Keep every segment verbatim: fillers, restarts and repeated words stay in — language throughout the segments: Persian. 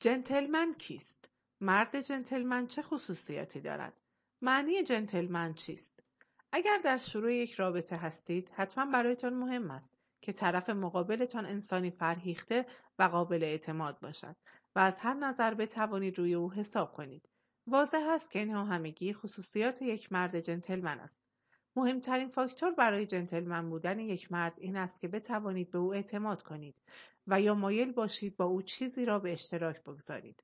جنتلمن کیست؟ مرد جنتلمن چه خصوصیاتی دارد؟ معنی جنتلمن چیست؟ اگر در شروع یک رابطه هستید، حتما برایتان مهم است که طرف مقابلتان انسانی فرهیخته و قابل اعتماد باشد و از هر نظر بتوانید روی او حساب کنید. واضح است که اینها همگی خصوصیات یک مرد جنتلمن است. مهمترین فاکتور برای جنتلمن بودن یک مرد این است که بتوانید به او اعتماد کنید و یا مایل باشید با او چیزی را به اشتراک بگذارید.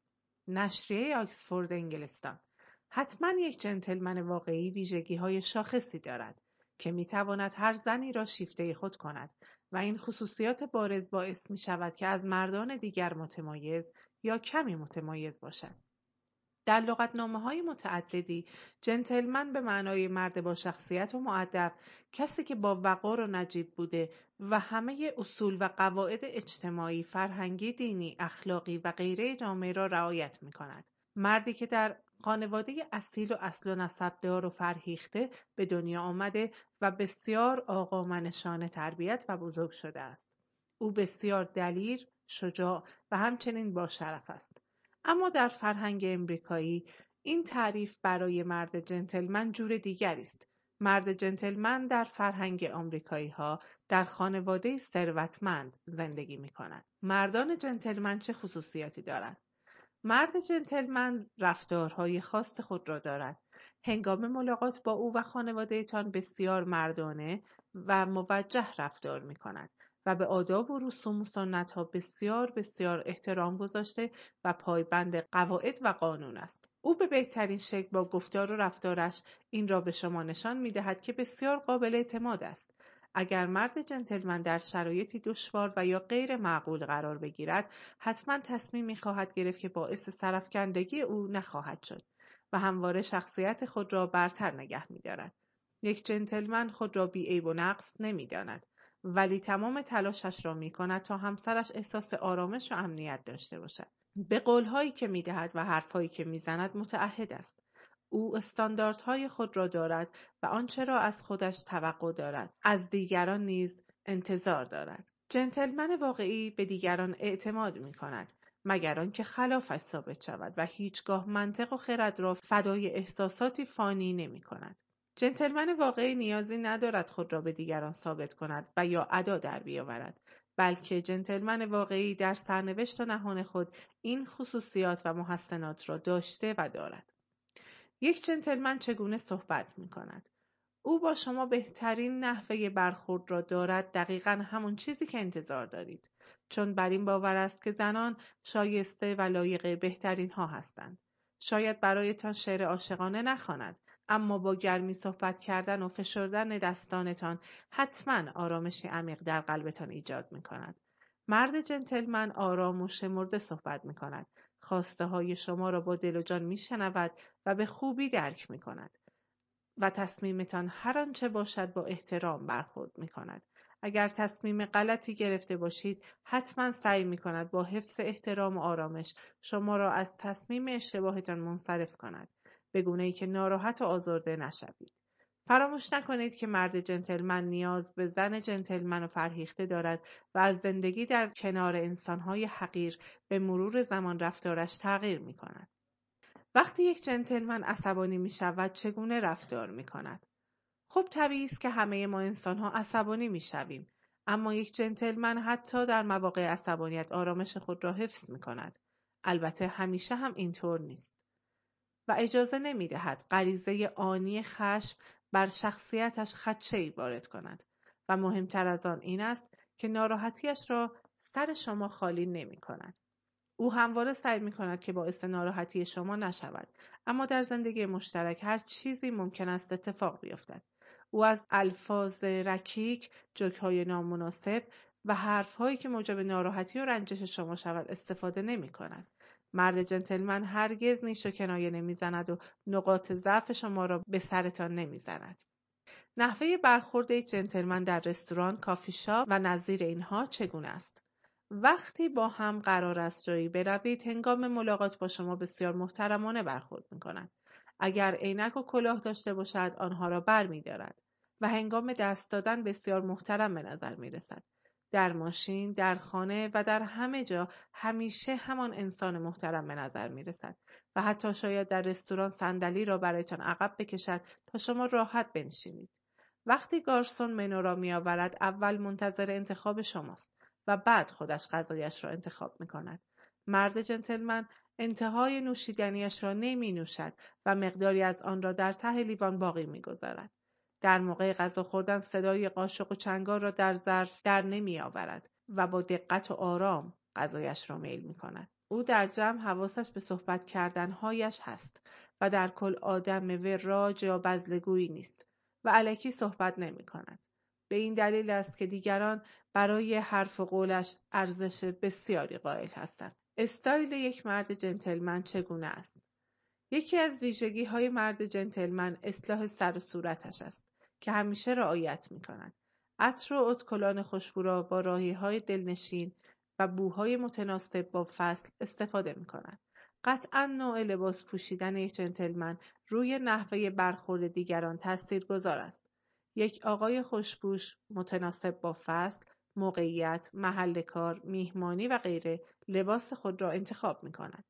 نشریه آکسفورد انگلستان: حتما یک جنتلمن واقعی ویژگی‌های شاخصی دارد که می‌تواند هر زنی را شیفته خود کند و این خصوصیات بارز باعث می‌شود که از مردان دیگر متمایز یا کمی متمایز باشد. در لغتنامه‌های متعددی، جنتلمن به معنای مرد با شخصیت و مؤدب، کسی که با وقار و نجیب بوده و همه اصول و قواعد اجتماعی، فرهنگی، دینی، اخلاقی و غیره جامعه را رعایت می‌کند. مردی که در خانواده اصیل و اصل و نسبدار و فرهیخته به دنیا آمده و بسیار آقامنشانه تربیت و بزرگ شده است. او بسیار دلیر، شجاع و همچنین با شرف است. اما در فرهنگ امریکایی این تعریف برای مرد جنتلمن جور دیگری است. مرد جنتلمن در فرهنگ آمریکایی ها در خانواده ثروتمند زندگی می کند. مردان جنتلمن چه خصوصیاتی دارند؟ مرد جنتلمن رفتارهای خاص خود را دارد. هنگام ملاقات با او و خانواده‌تان بسیار مردانه و موجه رفتار می کند و به آداب و رسوم و سنت‌ها بسیار بسیار احترام گذاشته و پایبند قواعد و قانون است. او به بهترین شکل با گفتار و رفتارش این را به شما نشان می‌دهد که بسیار قابل اعتماد است. اگر مرد جنتلمن در شرایطی دشوار و یا غیر معقول قرار بگیرد، حتما تصمیمی خواهد گرفت که باعث سرفکندگی او نخواهد شد و همواره شخصیت خود را برتر نگه می‌دارد. یک جنتلمن خود را بی‌عیب و نقص نمی‌داند، ولی تمام تلاشش را می‌کند تا همسرش احساس آرامش و امنیت داشته باشد. به قول‌هایی که می‌دهد و حرف‌هایی که می‌زند متعهد است. او استانداردهای خود را دارد و آنچه را از خودش توقع دارد، از دیگران نیز انتظار دارد. جنتلمن واقعی به دیگران اعتماد می‌کند، مگر آنکه خلافش ثابت شود و هیچگاه منطق و خرد را فدای احساساتی فانی نمی‌کند. جنتلمن واقعی نیازی ندارد خود را به دیگران ثابت کند و یا ادا در بیاورد، بلکه جنتلمن واقعی در سرنوشت و نهان خود این خصوصیات و محسنات را داشته و دارد. یک جنتلمن چگونه صحبت می کند؟ او با شما بهترین نحوه برخورد را دارد، دقیقاً همون چیزی که انتظار دارید، چون بر این باور است که زنان شایسته و لایق بهترین ها هستند. شاید برایتان شعر عاشقانه نخواند، اما با گرمی صحبت کردن و فشردن دستانتان حتما آرامشی عمیق در قلبتان ایجاد می کند. مرد جنتلمن آرام و شمرده صحبت می کند. خواسته های شما را با دل و جان می شنود و به خوبی درک می کند و تصمیمتان هر آنچه باشد با احترام برخورد می کند. اگر تصمیم غلطی گرفته باشید، حتما سعی می کند با حفظ احترام و آرامش شما را از تصمیم اشتباهتان منصرف کند، به گونه‌ای که ناراحت و آزرده نشوید. فراموش نکنید که مرد جنتلمن نیاز به زن جنتلمن و فرهیخته دارد و از زندگی در کنار انسان‌های حقیر به مرور زمان رفتارش تغییر می کند. وقتی یک جنتلمن عصبانی می شود چگونه رفتار می کند؟ خب طبیعی است که همه ما انسان‌ها عصبانی می شویم، اما یک جنتلمن حتی در مواقع عصبانیت آرامش خود را حفظ می کند. البته همیشه هم اینطور نیست و اجازه نمی دهد غریزه آنی خشم بر شخصیتش خدشه‌ای وارد کند و مهمتر از آن این است که ناراحتیش را سر شما خالی نمی کند. او همواره سعی می کند که باعث ناراحتی شما نشود، اما در زندگی مشترک هر چیزی ممکن است اتفاق بیفتد. او از الفاظ رکیک، جوک‌های نامناسب و حرف‌هایی که موجب ناراحتی و رنجش شما شود استفاده نمی کند. مرد جنتلمن هرگز نیش و کنایه نمی زند و نقاط ضعف شما را به سرتان نمی زند. نحوه برخورد یک جنتلمن در رستوران، کافی شاپ و نظیر اینها چگونه است؟ وقتی با هم قرار است جایی بروید، هنگام ملاقات با شما بسیار محترمانه برخورد می‌کند. اگر عینک و کلاه داشته باشد، آنها را بر می‌دارد و هنگام دست دادن بسیار محترم به نظر می‌رسد. در ماشین، در خانه و در همه جا همیشه همان انسان محترم به نظر می رسد و حتی شاید در رستوران صندلی را برایتان عقب بکشد تا شما راحت بنشینید. وقتی گارسون منو را می آورد اول منتظر انتخاب شماست و بعد خودش غذایش را انتخاب می کند. مرد جنتلمن انتهای نوشیدنیش را نمی نوشد و مقداری از آن را در ته لیوان باقی می گذارد. در موقع غذا خوردن صدای قاشق و چنگال را در ظرف در نمی آورد و با دقت و آرام غذایش را میل می کند. او در جمع حواسش به صحبت کردنهایش هست و در کل آدم وراج یا بزلگویی نیست و الکی صحبت نمی کند. به این دلیل است که دیگران برای حرف و قولش ارزش بسیاری قائل هستند. استایل یک مرد جنتلمن چگونه است؟ یکی از ویژگی های مرد جنتلمن اصلاح سر و صورتش است که همیشه رعایت می کند. عطر و ادکلان خوشبو را با راحیهای دلنشین و بوهای متناسب با فصل استفاده می کند. قطعاً نوع لباس پوشیدن یک جنتلمن روی نحوه برخورد دیگران تاثیرگذار است. یک آقای خوشپوش متناسب با فصل، موقعیت، محل کار، میهمانی و غیره لباس خود را انتخاب می کند.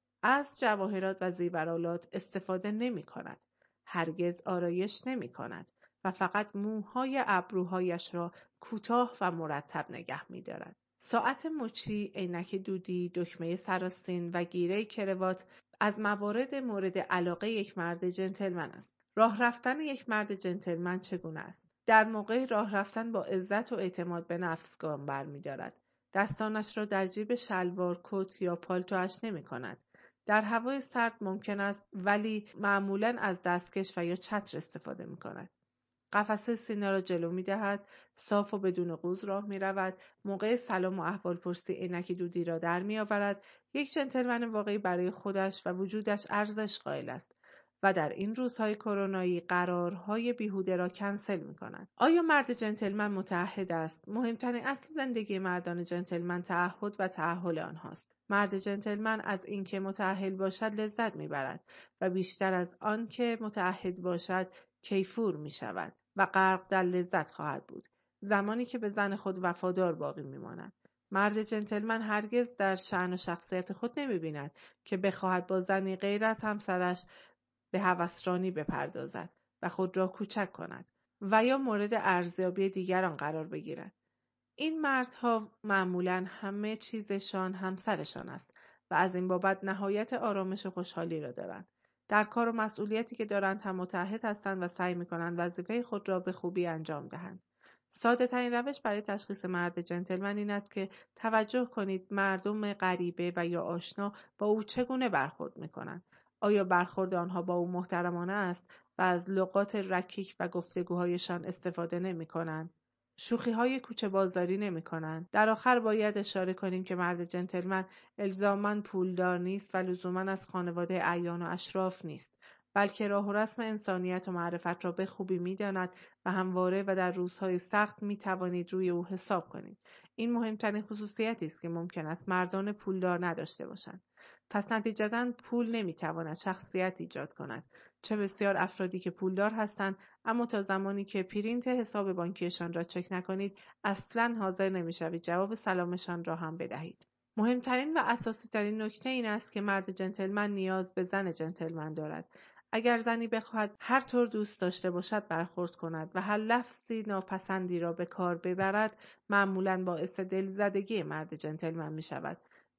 از جواهرات و زیورآلات استفاده نمی کند. هرگز آرایش نمی کند و فقط موهای ابروهایش را کوتاه و مرتب نگه می دارد. ساعت مچی، عینک دودی، دکمه سراستین و گیره کروات از موارد مورد علاقه یک مرد جنتلمن است. راه رفتن یک مرد جنتلمن چگونه است؟ در موقع راه رفتن با عزت و اعتماد به نفس گام برمی‌دارد. دستانش را در جیب شلوار، کت یا پالتوش نمی کند. در هوای سرد ممکن است ولی معمولاً از دستکش و یا چتر استفاده می کند. قفسه سینه را جلو می دهد، صاف و بدون قوز راه می رود، موقع سلام و احوالپرسی عینک دودی را در می آورد. یک جنتلمن واقعی برای خودش و وجودش ارزش قائل است و در این روزهای کرونایی قرارهای بیهوده را کنسل می کند. آیا مرد جنتلمن متعهد است؟ مهمترین اصل زندگی مردان جنتلمن تعهد و تأهل آنهاست. مرد جنتلمن از اینکه متأهل باشد لذت می برد و بیشتر از آن که متعهد باشد کیفور می شود و غرق در لذت خواهد بود زمانی که به زن خود وفادار باقی می ماند. مرد جنتلمن هرگز در شأن و شخصیت خود نمی بیند که بخواهد با زنی غیر از همسرش به هوسرانی بپردازد و خود را کوچک کند و یا مورد ارزیابی دیگران قرار بگیرد. این مردها معمولاً همه چیزشان همسرشان است و از این بابت نهایت آرامش و خوشحالی را دارند. در کار و مسئولیتی که دارند هم متعهد هستند و سعی می‌کنند وظیفه خود را به خوبی انجام دهند. ساده ترین روش برای تشخیص مرد جنتلمن این است که توجه کنید مردم غریبه و یا آشنا با او چگونه برخورد می‌کنند. آیا برخورد آنها با او محترمانه است و از لغات رکیک و گفتگوهایشان استفاده نمی‌کنند؟ شوخی‌های کوچه بازاری نمی‌کنند. در آخر باید اشاره کنیم که مرد جنتلمن الزاماً پولدار نیست و لزوماً از خانواده اعیان و اشراف نیست، بلکه راه و رسم انسانیت و معرفت را به خوبی می‌داند و همواره و در روزهای سخت می‌توانید روی او حساب کنید. این مهمترین خصوصیتی است که ممکن است مردان پولدار نداشته باشند. پس نتیجتاً پول نمی‌تواند شخصیت ایجاد کند. چه بسیار افرادی که پولدار هستند اما تا زمانی که پرینت حساب بانکیشان را چک نکنید اصلاً حاضر نمی‌شوید جواب سلامشان را هم بدهید. مهمترین و اساسی ترین نکته این است که مرد جنتلمن نیاز به زن جنتلمن دارد. اگر زنی بخواهد هر طور دوست داشته باشد برخورد کند و هر لفظی ناپسندی را به کار ببرد معمولاً باعث دلزدگی مرد جنتلمن می شود.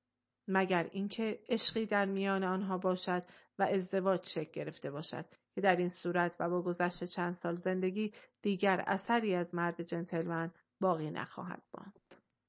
مگر اینکه عشقی در میان آنها باشد و ازدواج شکل گرفته باشد که در این صورت و با گذشت چند سال زندگی دیگر اثری از مرد جنتلمن باقی نخواهد ماند.